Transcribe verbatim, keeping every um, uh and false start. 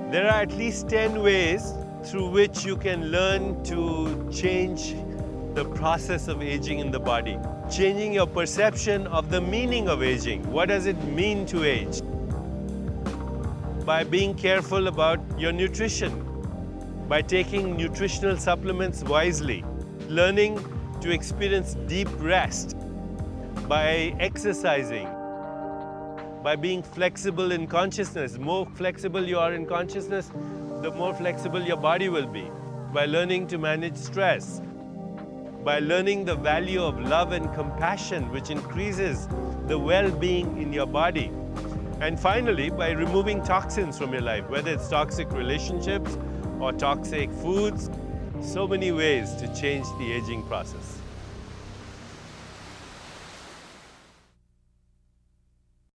There are at least ten ways through which you can learn to change the process of aging in the body. Changing your perception of the meaning of aging. What does it mean to age? By being careful about your nutrition, by taking nutritional supplements wisely, learning to experience deep rest, by exercising, by being flexible in consciousness. The more flexible you are in consciousness, the more flexible your body will be. By learning to manage stress, by learning the value of love and compassion, which increases the well-being in your body. And finally, by removing toxins from your life, whether it's toxic relationships or toxic foods. So many ways to change the aging process.